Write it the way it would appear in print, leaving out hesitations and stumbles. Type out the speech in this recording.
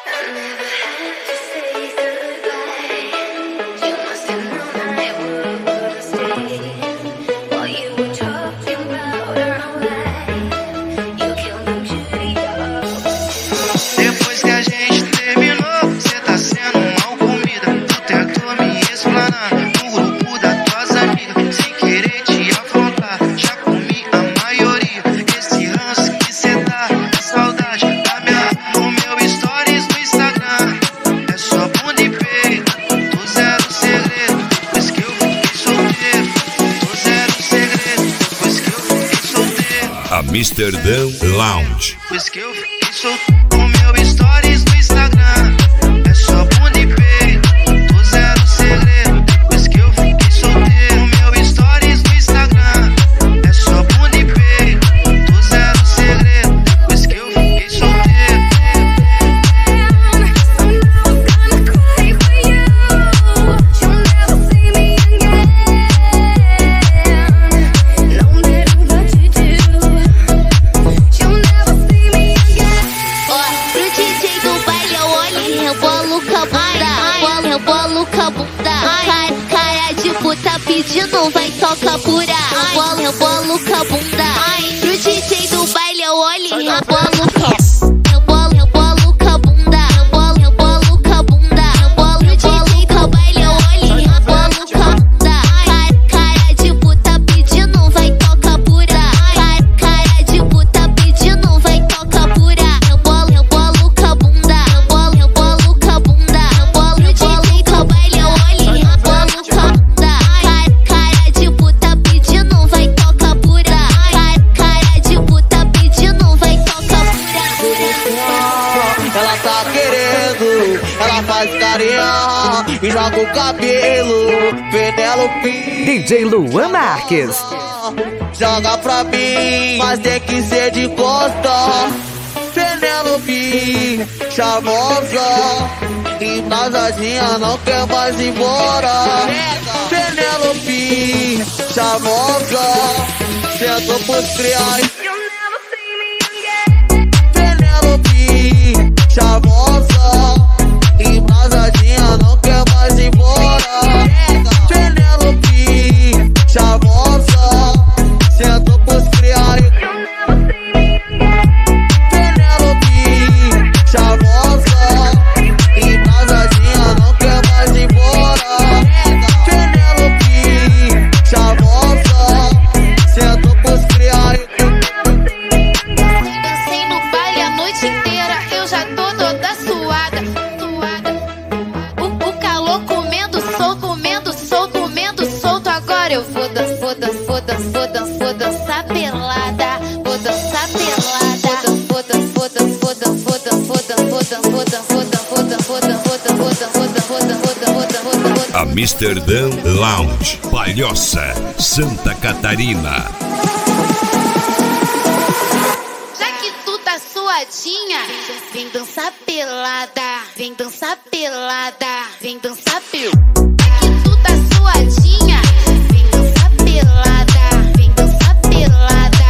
Depois que a gente terminou, cê tá sendo mal comida. Tu tentou me explanar no grupo das tuas amigas, sem querer te afrontar. Já comi a maioria. Esse ranço que cê dá é saudade da minha no meu stories no Instagram. É só bunda e peito, tu zero segredo. Depois que eu fiquei solteiro, tu zero segredo. Depois que eu fiquei solteiro, Amsterdã Lounge. depois que eu fiquei solteiro. No meu stories no Instagram é só bunda e peito, tu zero segredo. Depois que eu fiquei solteiro. No meu stories no Instagram é só bunda e peito, tu zero segredo. Depois que eu fiquei solteiro. Rebolo com a bunda, cara de puta pedindo, vai toca pura. Rebolo com a bunda, pro DJ do baile eu olho e rebolo com a bunda. Rebolo com a bunda, rebolo com a bunda. Pro DJ do baile eu olho e rebolo com a bunda. Cara de puta pedindo, vai toca pura. Cara de puta pedindo, vai toca pura. Rebolo com a bunda, rebolo com a bunda. Ela tá querendo, ela faz carinha e joga o cabelo. Penelope, DJ Luan Marques. joga pra mim, mas tem que ser de costa. Penelope, charmosa, embrasadinha, não quer mais ir embora. Penelope, charmosa, sentou pros criais. Penelope, charmosa, embrasadinha, não quer mais ir embora. Penelope, charmosa, sentou pros criais. Penelope, charmosa, embrasadinha, não quer mais ir embora. Penelope, charmosa, sentou pros criais. Dancei no baile a noite inteira, eu já tô toda suada. O calor comendo solto. Agora eu vou dançar pelada. Vou dançar pelada. Amsterdã Lounge, Palhoça, Santa Catarina. Já que tu tá suadinha, vem dançar pelada. Vem dançar pelada. Vem dançar pelada. Já que tu tá suadinha, vem dançar pelada. Vem dançar pelada.